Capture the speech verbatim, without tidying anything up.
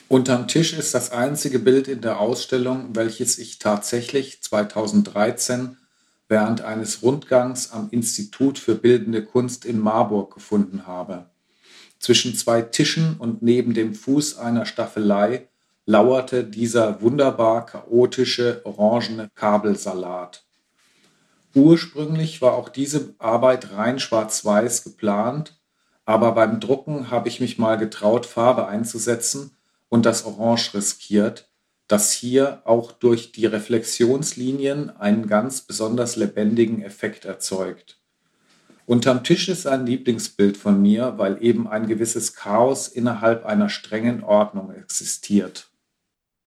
Unterm Tisch ist das einzige Bild in der Ausstellung, welches ich tatsächlich zweitausenddreizehn während eines Rundgangs am Institut für Bildende Kunst in Marburg gefunden habe. Zwischen zwei Tischen und neben dem Fuß einer Staffelei lauerte dieser wunderbar chaotische orangene Kabelsalat. Ursprünglich war auch diese Arbeit rein schwarz-weiß geplant, aber beim Drucken habe ich mich mal getraut, Farbe einzusetzen und das Orange riskiert, das hier auch durch die Reflexionslinien einen ganz besonders lebendigen Effekt erzeugt. Unterm Tisch ist ein Lieblingsbild von mir, weil eben ein gewisses Chaos innerhalb einer strengen Ordnung existiert.